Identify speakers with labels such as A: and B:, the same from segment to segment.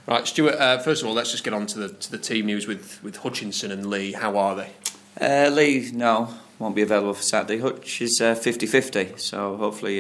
A: Right, Stuart. First of all, let's just get on to the team news with Hutchinson and Lee. How are they?
B: Lee, no, won't be available for Saturday. Hutch is 50-50, so hopefully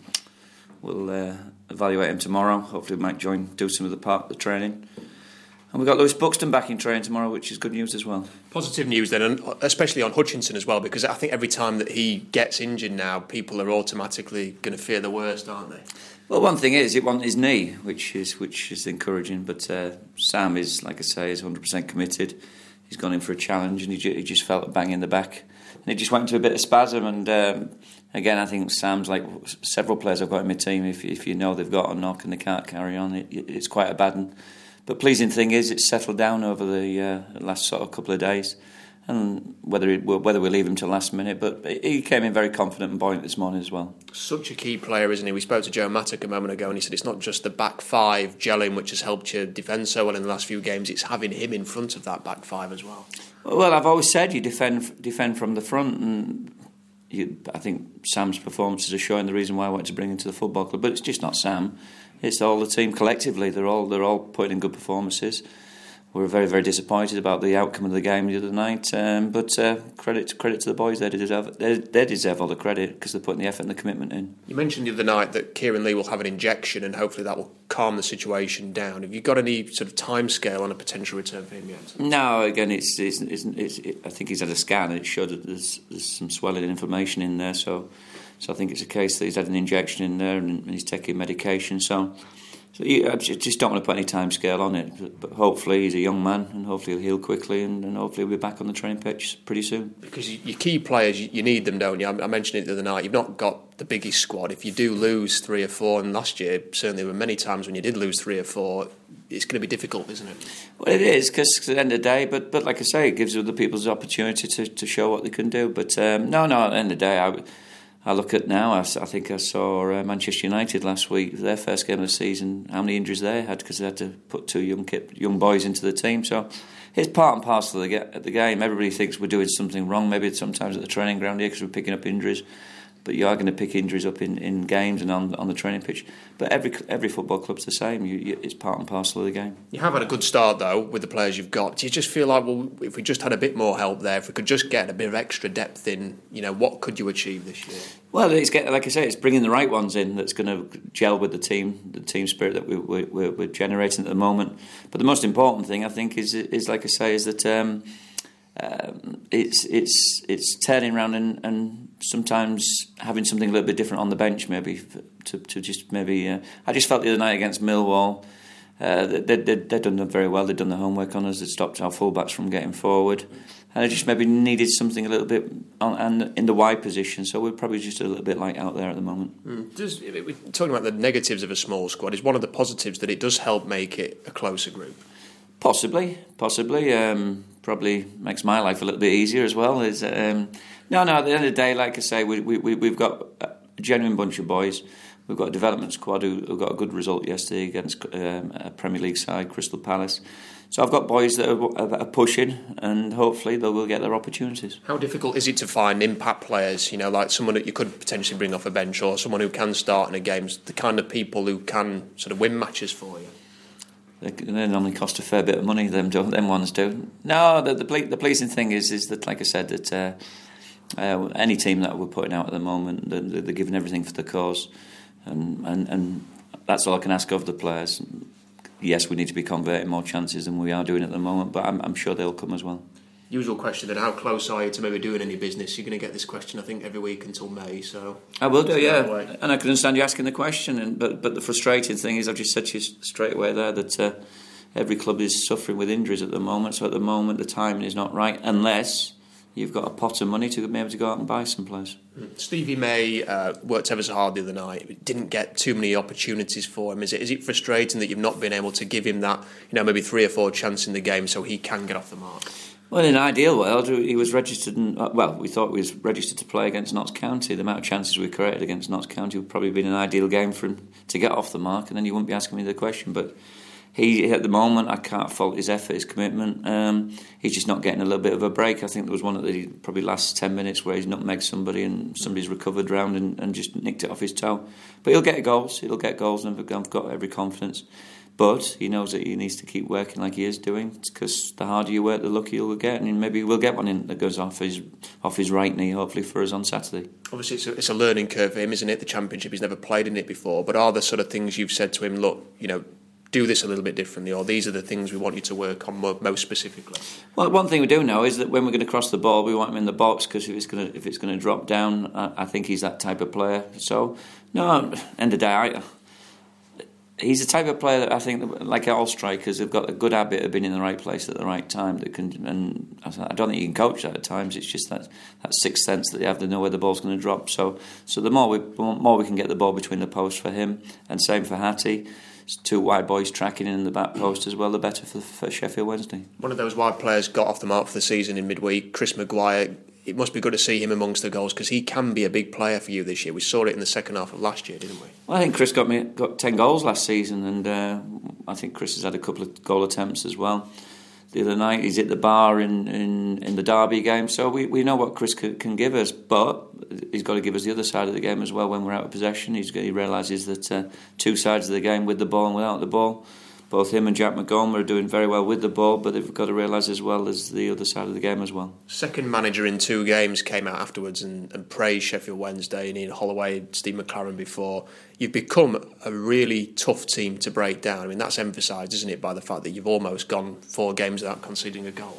B: we'll evaluate him tomorrow. Hopefully, he might do some of the training. And we've got Lewis Buxton back in training tomorrow, which is good news as well.
A: Positive news then, and especially on Hutchinson as well, because I think every time that he gets injured now, people are automatically going to fear the worst, aren't they?
B: Well, one thing is, it wasn't his knee, which is encouraging. But Sam is, like I say, is 100% committed. He's gone in for a challenge, and he just felt a bang in the back, and he just went into a bit of spasm. And again, I think Sam's like several players I've got in my team. If you know they've got a knock and they can't carry on, it's quite a bad one. But pleasing thing is, it's settled down over the last sort of couple of days. And whether we leave him till last minute, but he came in very confident and buoyant this morning as well.
A: Such a key player, isn't he? We spoke to Joe Mattock a moment ago, and he said it's not just the back five gelling which has helped you defend so well in the last few games. It's having him in front of that back five as well.
B: Well, I've always said you defend from the front, and I think Sam's performances are showing the reason why I wanted to bring him to the football club. But it's just not Sam; it's all the team collectively. They're all putting in good performances. We were very, very disappointed about the outcome of the game the other night, but credit to the boys. They deserve all the credit because they're putting the effort and the commitment in.
A: You mentioned the other night that Kieran Lee will have an injection, and hopefully that will calm the situation down. Have you got any sort of timescale on a potential return for him yet?
B: No, again, I think he's had a scan and it showed that there's some swelling and inflammation in there. So I think it's a case that he's had an injection in there and he's taking medication. So I just don't want to put any time scale on it, but hopefully he's a young man and hopefully he'll heal quickly and hopefully he'll be back on the training pitch pretty soon.
A: Because your key players, you need them, don't you? I mentioned it the other night, you've not got the biggest squad. If you do lose 3 or 4, and last year certainly there were many times when you did lose 3 or 4, it's going to be difficult, isn't it?
B: Well, it is, because at the end of the day, but like I say, it gives other people the opportunity to show what they can do. But no, at the end of the day, I look at now, I think I saw Manchester United last week, their first game of the season, how many injuries they had because they had to put 2 young boys into the team. So it's part and parcel of the game. Everybody thinks we're doing something wrong, maybe sometimes at the training ground here because we're picking up injuries. But you are going to pick injuries up in games and on the training pitch. But every football club's the same. It's part and parcel of the game.
A: You have had a good start, though, with the players you've got. Do you just feel like, well, if we just had a bit more help there, if we could just get a bit of extra depth in, what could you achieve this year?
B: Well, like I say, it's bringing the right ones in that's going to gel with the team spirit that we're generating at the moment. But the most important thing, I think, is like I say, is that it's turning around and sometimes having something a little bit different on the bench, maybe to just maybe. I just felt the other night against Millwall, they'd done very well. They'd done the homework on us. They'd stopped our fullbacks from getting forward, and I just maybe needed something a little bit and in the wide position. So we're probably just a little bit light out there at the moment.
A: We're talking about the negatives of a small squad. Is one of the positives that it does help make it a closer group? Possibly.
B: Probably makes my life a little bit easier as well. At the end of the day, like I say, we've got a genuine bunch of boys. We've got a development squad who got a good result yesterday against a Premier League side, Crystal Palace. So I've got boys that are pushing, and hopefully they will get their opportunities.
A: How difficult is it to find impact players? Like someone that you could potentially bring off a bench, or someone who can start in a game, the kind of people who can sort of win matches for you?
B: They normally cost a fair bit of money. Them ones do. No, the pleasing thing is that, like I said, that any team that we're putting out at the moment, they're giving everything for the cause, and that's all I can ask of the players. Yes, we need to be converting more chances than we are doing at the moment, but I'm sure they'll come as well. Usual
A: question then, how close are you to maybe doing any business? You're going to get this question, I think, every week until May. So
B: I will do, yeah. And I can understand you asking the question, but the frustrating thing is, I've just said to you straight away there that every club is suffering with injuries at the moment. So at the moment, the timing is not right, unless you've got a pot of money to be able to go out and buy some players.
A: Stevie May worked ever so hard the other night. Didn't get too many opportunities for him. Is it frustrating that you've not been able to give him that, maybe 3 or 4 chances in the game so he can get off the mark?
B: Well, in an ideal world, he was registered. We thought he was registered to play against Notts County. The amount of chances we created against Notts County would probably have been an ideal game for him to get off the mark, and then you wouldn't be asking me the question. But he, at the moment, I can't fault his effort, his commitment. He's just not getting a little bit of a break. I think there was one of the probably last 10 minutes where he's nutmegged somebody and somebody's recovered round and just nicked it off his toe. But he'll get goals. And I've got every confidence. But he knows that he needs to keep working like he is doing, because the harder you work, the luckier you'll get, and maybe we'll get one in that goes off his right knee, hopefully for us on Saturday.
A: Obviously, it's a learning curve for him, isn't it? The Championship, he's never played in it before. But are there sort of things you've said to him? Look, do this a little bit differently, or these are the things we want you to work on most specifically?
B: Well, one thing we do know is that when we're going to cross the ball, we want him in the box, because if it's going to drop down, I think he's that type of player. So, no, end of the day, he's the type of player that I think, like all strikers, have got a good habit of being in the right place at the right time. And I don't think you can coach that at times. It's just that sixth sense that they have to know where the ball's going to drop. So the more we can get the ball between the posts for him, and same for Hattie. Two wide boys tracking in the back post as well, the better for Sheffield Wednesday.
A: One of those wide players got off the mark for the season in midweek, Chris Maguire. It must be good to see him amongst the goals, because he can be a big player for you this year. We saw it in the second half of last year, didn't we?
B: Well, I think Chris got 10 goals last season, and I think Chris has had a couple of goal attempts as well. The other night he's hit the bar in the Derby game, so we know what Chris can give us, but he's got to give us the other side of the game as well when we're out of possession. He realises that two sides of the game, with the ball and without the ball. Both him and Jack McGowan are doing very well with the ball, but they've got to realise as well as the other side of the game as well.
A: Second manager in 2 games came out afterwards and praised Sheffield Wednesday, and Ian Holloway, Steve McLaren before. You've become a really tough team to break down. I mean, that's emphasised, isn't it, by the fact that you've almost gone 4 games without conceding a goal?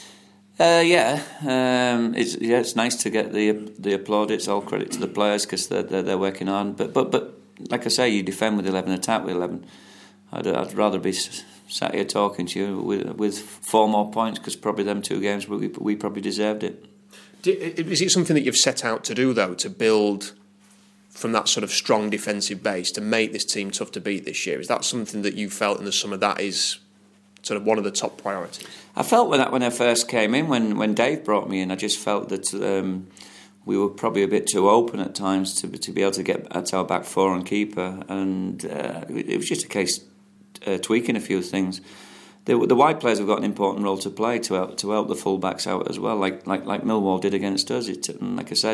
B: It's nice to get the applaudits. All credit to the players, because they're working on. But like I say, you defend with 11, attack with 11. I'd rather be sat here talking to you with 4 more points, because probably them 2 games we probably deserved it.
A: Is it something that you've set out to do, though, to build from that sort of strong defensive base to make this team tough to beat this year? Is that something that you felt in the summer that is sort of one of the top priorities?
B: I felt when I first came in, when Dave brought me in, I just felt that we were probably a bit too open at times to be able to get at our back 4 and keeper, and it was just a case tweaking a few things. The wide players have got an important role to play to help the full-backs out as well, like Millwall did against us. Like I said,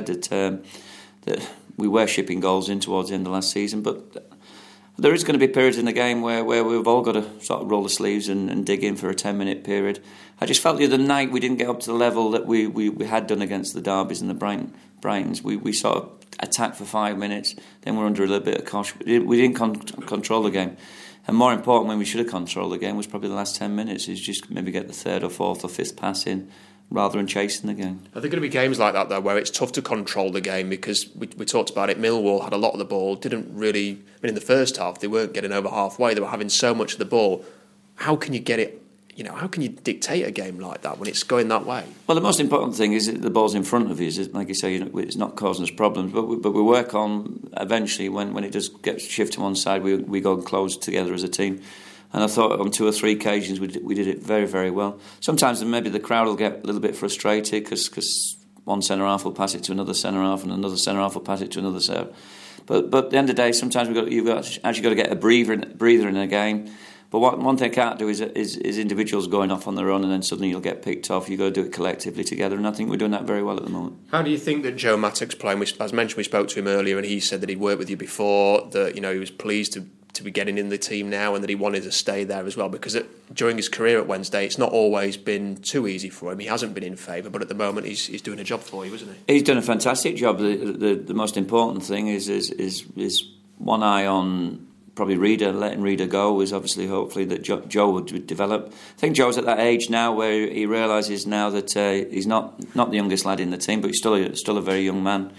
B: that we were shipping goals in towards the end of last season, but there is going to be periods in the game where we've all got to sort of roll the sleeves and dig in for a 10-minute period. I just felt the other night we didn't get up to the level that we had done against the Derbys and the Brightons. We sort of attacked for 5 minutes, then we're under a little bit of cosh. We didn't control the game. And more important, when we should have controlled the game, was probably the last 10 minutes, is just maybe get the 3rd or 4th or 5th pass in, rather than chasing the game.
A: Are there going to be games like that, though, where it's tough to control the game? Because we talked about it, Millwall had a lot of the ball, didn't really... I mean, in the first half, they weren't getting over halfway, they were having so much of the ball. How can you get it... how can you dictate a game like that when it's going that way?
B: Well, the most important thing is that the ball's in front of you. Like you say, it's not causing us problems, but we work on, eventually, when it does get shifted to one side, we go and close together as a team. And I thought on 2 or 3 occasions we did it very, very well. Sometimes maybe the crowd will get a little bit frustrated because one centre-half will pass it to another centre-half and another centre-half will pass it to another centre. But at the end of the day, sometimes you've actually got to get a breather in a game. But one thing I can't do is individuals going off on their own and then suddenly you'll get picked off. You've got to do it collectively together, and I think we're doing that very well at the moment.
A: How do you think that Joe Mattock's playing? As mentioned, we spoke to him earlier and he said that he'd worked with you before, that he was pleased to be getting in the team now and that he wanted to stay there as well, because during his career at Wednesday it's not always been too easy for him. He hasn't been in favour, but at the moment he's doing a job for you, isn't he?
B: He's done a fantastic job. The most important thing is one eye on probably Reader, letting Reader go, is obviously hopefully that Joe would develop. I think Joe's at that age now where he realises now that he's not the youngest lad in the team, but he's still a very young man.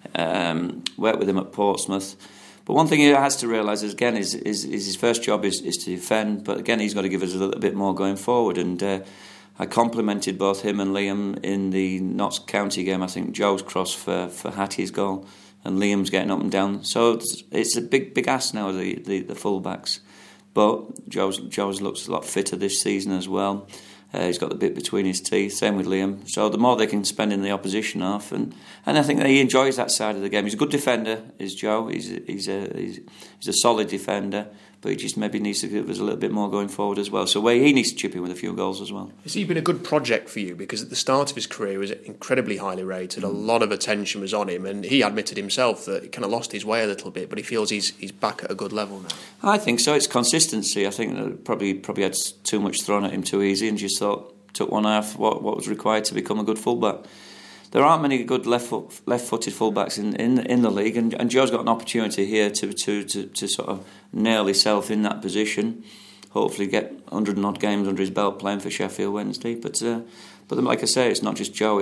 B: Worked with him at Portsmouth. But one thing he has to realise again is his first job is to defend, but again he's got to give us a little bit more going forward. And I complimented both him and Liam in the Notts County game. I think Joe's cross for Hattie's goal, and Liam's getting up and down. So it's a big ask now, the full-backs. But Joe's looks a lot fitter this season as well. He's got the bit between his teeth. Same with Liam. So the more they can spend in the opposition half, and I think that he enjoys that side of the game. He's a good defender, is Joe. He's a solid defender, but he just maybe needs to give us a little bit more going forward as well. So he needs to chip in with a few goals as well.
A: Has he been a good project for you? Because at the start of his career, he was incredibly highly rated. A lot of attention was on him, and he admitted himself that he kind of lost his way a little bit, but he feels he's back at a good level now.
B: I think so. It's consistency. I think that probably had too much thrown at him too easy, and just took one off what was required to become a good fullback. There aren't many good left-footed fullbacks in the league, and Joe's got an opportunity here to sort of nail himself in that position. Hopefully, get 100 and odd games under his belt playing for Sheffield Wednesday. But like I say, it's not just Joe;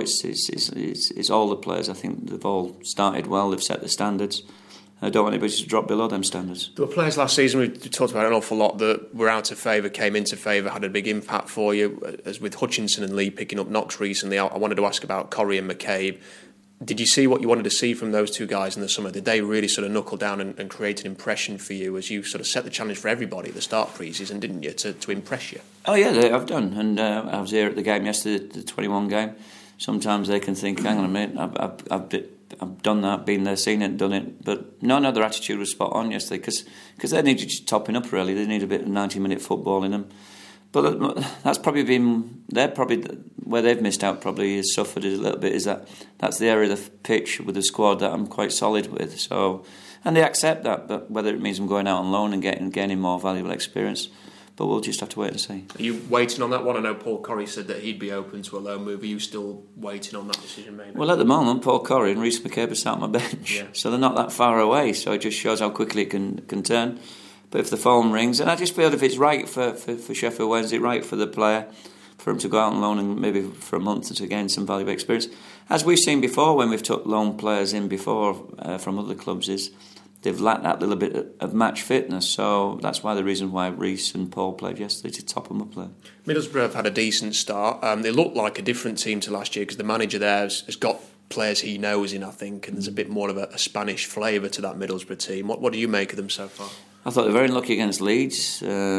B: it's all the players. I think they've all started well. They've set the standards. I don't want anybody to drop below them standards.
A: There were players last season, we talked about an awful lot, that were out of favour, came into favour, had a big impact for you. As with Hutchinson and Lee picking up knocks recently, I wanted to ask about Corrie and McCabe. Did you see what you wanted to see from those two guys in the summer? Did they really sort of knuckle down and create an impression for you as you sort of set the challenge for everybody at the start of pre-season, didn't you, to impress you?
B: Oh yeah, I've done. And I was here at the game yesterday, the 21 game. Sometimes they can think, hang on a minute, I've done that, been there, seen it, done it. But no, their attitude was spot on yesterday because they needed just topping up really. They need a bit of 90-minute football in them. But that's probably been where they've missed out. Probably has suffered a little bit. That's the area of the pitch with the squad that I'm quite solid with. So, and they accept that. But whether it means I'm going out on loan and gaining more valuable experience. But we'll just have to wait and see.
A: Are you waiting on that one? I know Paul Corrie said that he'd be open to a loan move. Are you still waiting on that decision, maybe?
B: Well, at the moment, Paul Corrie and Rhys McCabe are sat on my bench. Yeah. So they're not that far away. So it just shows how quickly it can turn. But if the phone rings, and I just feel if it's right for Sheffield Wednesday, right for the player, for him to go out on loan and maybe for a month to gain some valuable experience. As we've seen before when we've took loan players in before from other clubs is they've lacked that little bit of match fitness, so that's the reason why Rhys and Paul played yesterday, to top them up there.
A: Middlesbrough have had a decent start. They look like a different team to last year because the manager there has got players he knows in, I think, and there's a bit more of a Spanish flavour to that Middlesbrough team. What do you make of them so far?
B: I thought they were very unlucky against Leeds.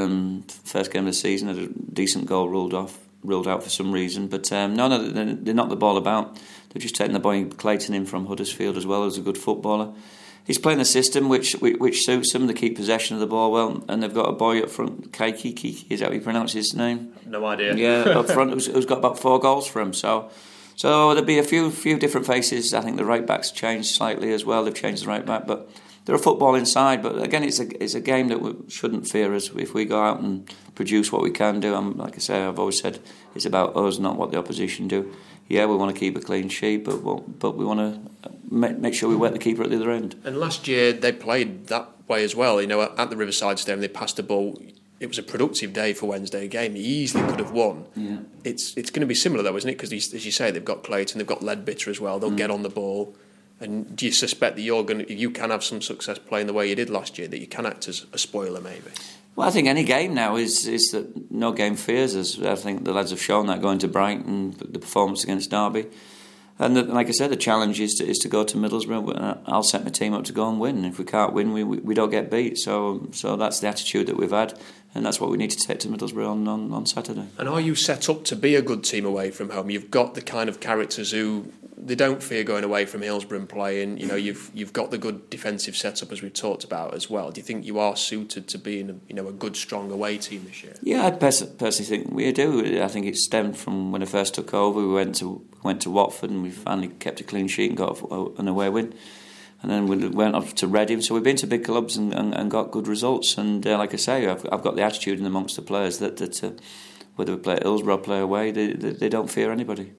B: First game of the season, had a decent goal ruled out for some reason. But no, they knocked the ball about. They've just taken the boy Clayton in from Huddersfield as well, as a good footballer. He's playing a system which suits him. They keep possession of the ball well, and they've got a boy up front, Kiki, is that how you pronounce his name?
A: No idea.
B: Yeah, up front, who's got about 4 goals for him. So there'll be a few different faces. I think the right back's changed slightly as well. They've changed the right back, but they're a football inside. But again, it's a game that we shouldn't fear us if we go out and produce what we can do. Like I say, I've always said it's about us, not what the opposition do. Yeah, we want to keep a clean sheet, but we want to make sure we wet the keeper at the other end. And
A: last year they played that way as well. You know, at the Riverside Stadium, they passed the ball. It was a productive day for Wednesday game. He easily could have won.
B: Yeah.
A: It's going to be similar though, isn't it? Because as you say, they've got Clayton, they've got Leadbitter as well. They'll get on the ball. And do you suspect that you can have some success playing the way you did last year? That you can act as a spoiler, maybe?
B: Well, I think any game now is that no game fears us. I think the lads have shown that going to Brighton, the performance against Derby. And like I said, the challenge is to go to Middlesbrough. I'll set my team up to go and win. If we can't win, we don't get beat. So that's the attitude that we've had, and that's what we need to take to Middlesbrough on Saturday.
A: And are you set up to be a good team away from home? You've got the kind of characters who they don't fear going away from Hillsborough and playing. You know, you've got the good defensive setup as we've talked about as well. Do you think you are suited to being a good, strong away team this year? Yeah,
B: I personally think we do. I think it stemmed from when I first took over. We went to Watford and we finally kept a clean sheet and got an away win. And then we went up to Reading. So we've been to big clubs and got good results. And like I say, I've got the attitude in amongst the players that whether we play at Hillsborough or play away, they don't fear anybody.